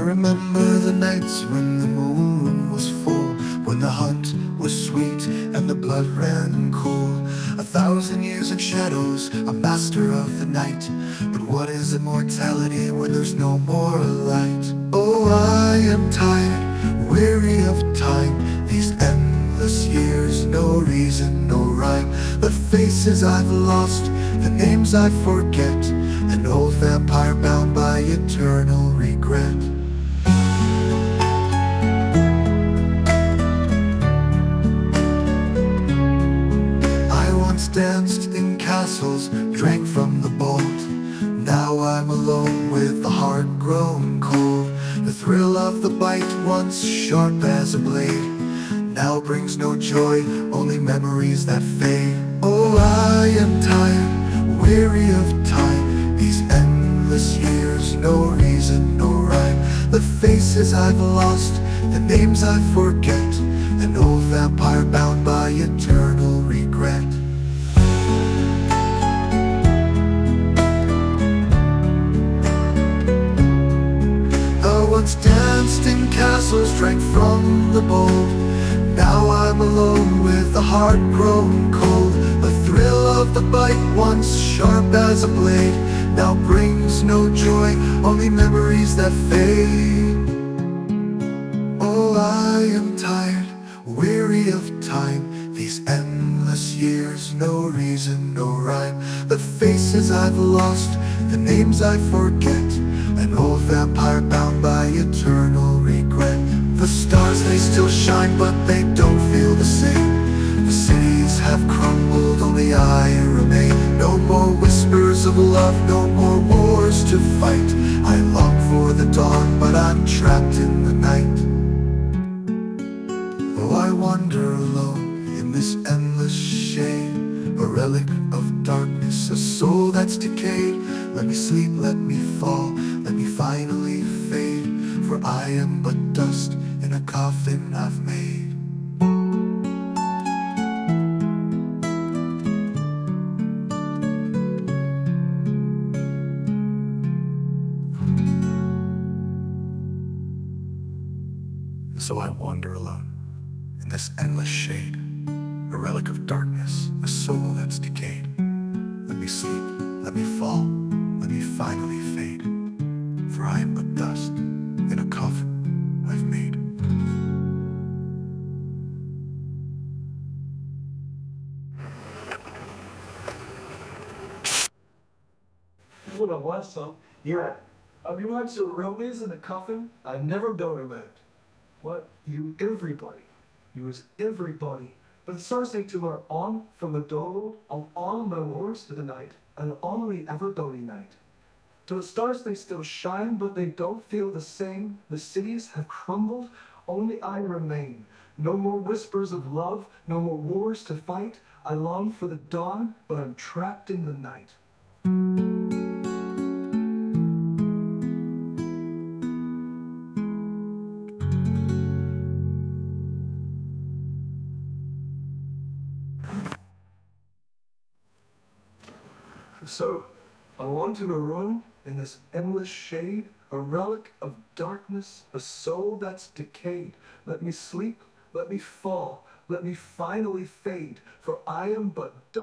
remember the nights when the moon was full, when the hunt was sweet and the blood ran cool. 1,000 years of shadows, a master of the night. But what is immortality when there's no more light? Oh, I am tired, weary of time, these endless years, no reason, no rhyme. The faces I've lost, the names I forget, an old vampire bound by eternal regret. I once danced in castles, drank from the bolt. Now I'm alone with the heart grown cold. The thrill of the bite, once sharp as a blade, now brings no joy, only memories that fade. Oh, I am tired, weary of time, these endless years, no reason, no rhyme. The faces I've lost, the names I forget, an old vampire bound by eternal regret. I once danced in castles, drank from the bowl. Now I'm alone with the heart grown cold. The thrill of the bite, once sharp as a blade, now brings no joy, only memories that fade. Oh, I am tired, weary of time, these endless years, no reason, no rhyme. The faces I've lost, the names I forget, an old vampire bound by eternal regret. The stars, they still shine, but they don't feel the same. The cities have crumbled, only I remain. No more whispers of love, no more wars to fight. I long for the dawn, but I'm trapped in the night. Oh, I wander alone in this endless shade, a relic of darkness, a soul that's decayed. Let me sleep, let me fall, let me finally fade, for I am but dust in a coffin I've made. So I wander alone in this endless shade, a relic of darkness, a soul that's decayed. Let me sleep, let me fall, let me finally fade, for I am but dust in a coffin I've made. What a what song? Yeah. Have you watched the Romans in the coffin? I've never done it. What? You everybody. You was everybody. But the stars they two are on from the dawn of all the wars to the night, and only everybody night. To the stars they still shine, but they don't feel the same. The cities have crumbled, only I remain. No more whispers of love, no more wars to fight. I long for the dawn, but I'm trapped in the night. So, I want to maroon in this endless shade, a relic of darkness, a soul that's decayed. Let me sleep, let me fall, let me finally fade, for I am but dust.